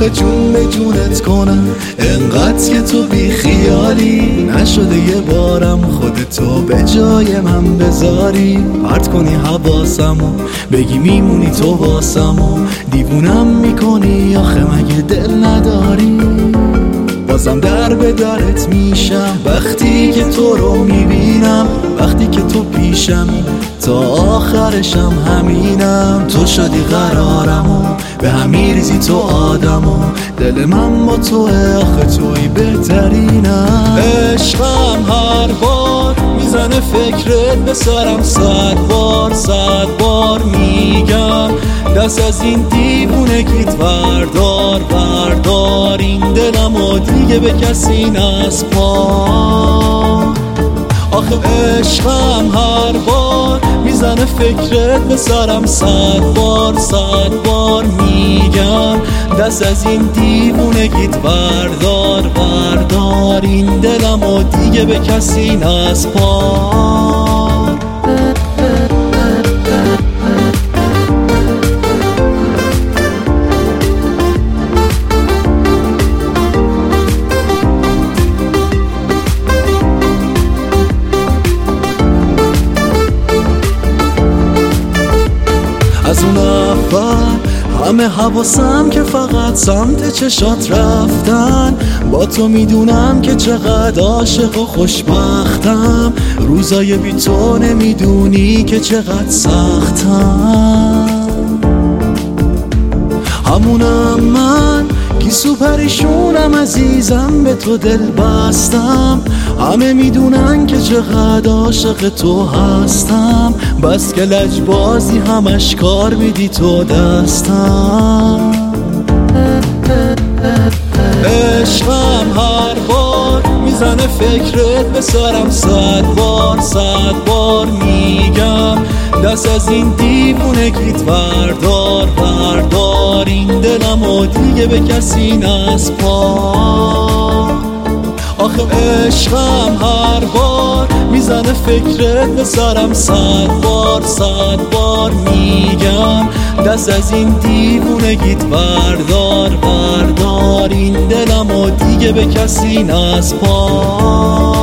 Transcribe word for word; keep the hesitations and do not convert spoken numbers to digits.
آخه جون به جونت کنم انقدر که تو بی خیالی نشده یه بارم خودتو به جای من بذاری پرت کنی حواسمو بگی میمونی تو واسمو دیوونم میکنی آخه مگه دل نداری بازم در به درت میشم وقتی که تو رو میبینم وقتی که تو پیشمی تا آخرشم همینم تو شدی قرارمو به همی ریزی تو آدمو دل من با توه آخه توی بهترینم عشقم هر بار میزنه فکرت به سرم صد بار صد بار میگم دست از این دیوونگیت بردار بردار این دلم و دیگه به کسی نسپار آخه عشقم هر بار میزنه فکرت به سرم صد بار صد بار میگم دست از این دیوونگیت بردار بردار این دلم و دیگه به کسی نسپار از اون اول همه حواسم که فقط سمت چشات رفتن با تو میدونم که چقدر عاشق و خوشبختم روزای بی تو نمیدونی که چقدر سختم همونم من گیسو پریشونم عزیزم به تو دل بستم همه میدونن که چقدر عاشق تو هستم بس که لجبازی همش کار میدی تو دستم عشقم هر بار میزنه فکرت به سرم صد بار صد بار میگم دست از این دیوونگیت بردار بردار این دلم و دیگه به کسی نسپار آخه عشقم هر بار میزنه فکرت به سرم صد بار صد بار میگم دست از این دیوونگیت بردار بردار این دلم و دیگه به کسی نسپار